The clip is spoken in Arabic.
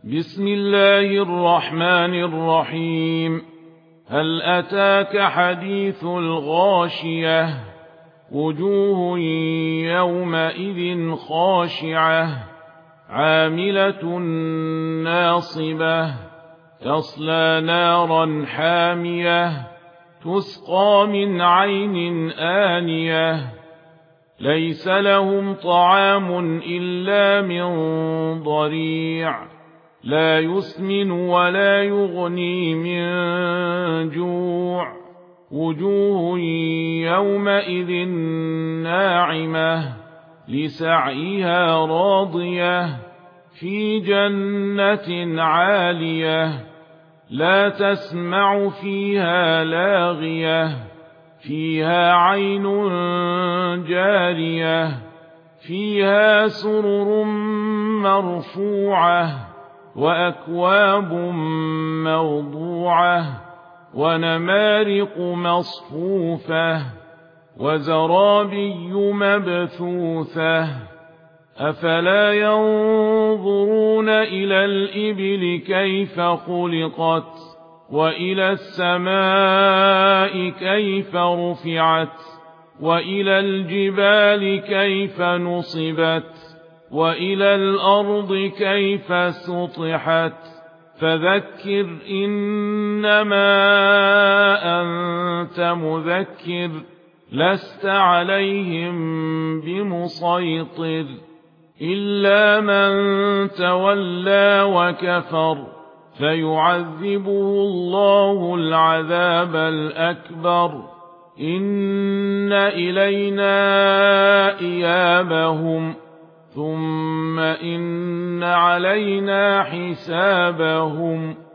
بسم الله الرحمن الرحيم. هل أتاك حديث الغاشية؟ وجوه يومئذ خاشعة عاملة ناصبة تصلى نارا حامية تسقى من عين آنية ليس لهم طعام إلا من ضريع لا يسمن ولا يغني من جوع وجوه يومئذ ناعمة لسعيها راضية في جنة عالية لا تسمع فيها لاغية فيها عين جارية فيها سرر مرفوعة وأكواب موضوعة ونمارق مصفوفة وزرابي مبثوثة أفلا ينظرون إلى الإبل كيف خلقت وإلى السماء كيف رفعت وإلى الجبال كيف نصبت وإلى الأرض كيف سطحت فذكر إنما أنت مذكر لست عليهم بمسيطر إلا من تولى وكفر فيعذبه الله العذاب الأكبر إن إلينا إيابهم ثم إن علينا حسابهم